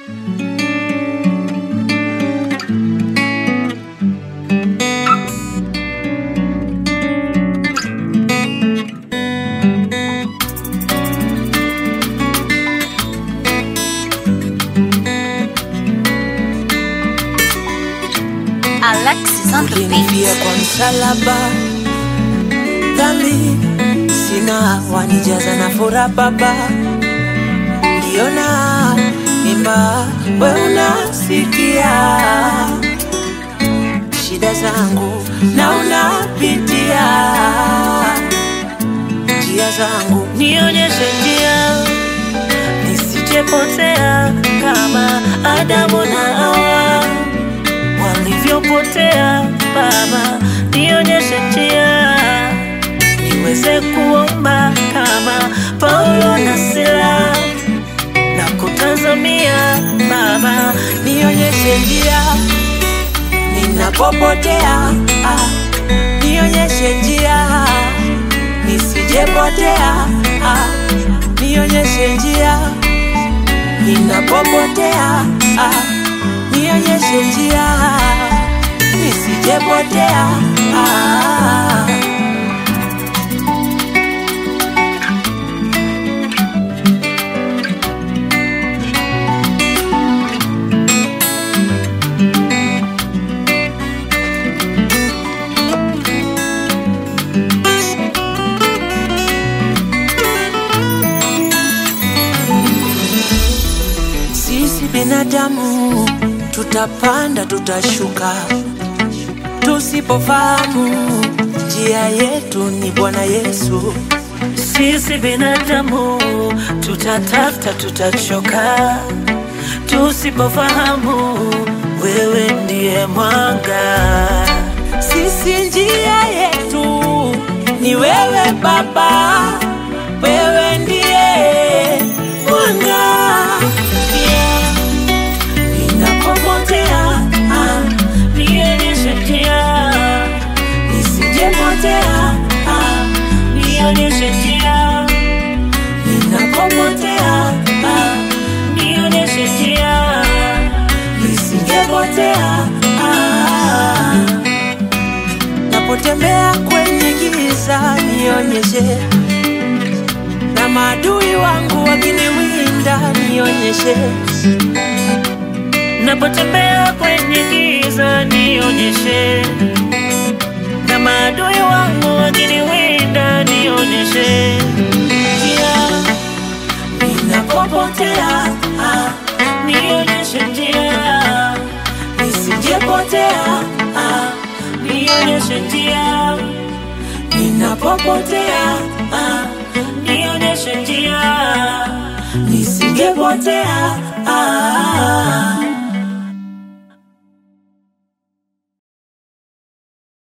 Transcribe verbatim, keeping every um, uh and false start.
Ulinifia kwa msalaba, dhambi sina, wanijaza na furaha Baba. Ndiona imba, we unasikia shida zangu na unapitia njia zangu. Nionyeshe njia nisijepotea kama Adamu na Hawa walivyopotea Baba. Nionyeshe njia niweze kuomba kama Paulo na Sila na kutazamia Baba. Nionyeshe njia ninapopotea, ah. Nionyeshe njia nisijepotea, ah. Nionyeshe njia ninapopotea, ah. Nionyeshe njia nisijepotea, ah. Sisi binadamu tutapanda tutashuka, tusipofahamu njia yetu ni Bwana Yesu. Sisi binadamu tutatafuta tutachoka, tusipofahamu wewe ndiye mwanga. Sisi njia yetu ni wewe Baba, wewe ndiye mwanga. Ninapopotea, ah, nionyeshe njia nisijepotea, ah, nionyeshe njia. Ninapopotea, ah, nionyeshe njia nisijepotea, ah. Napotembea kwenye giza nionyeshe, na maadui wangu wakiniwinda nionyeshe. Napotembea kwenye giza nionyeshe, na maadui wangu wakiniwinda nionyeshe njia. Ninapopotea, ah, nionyeshe njia nisijepotea, ah, nionyeshe njia. Ninapopotea, ah, nionyeshe njia nisijepotea, ah.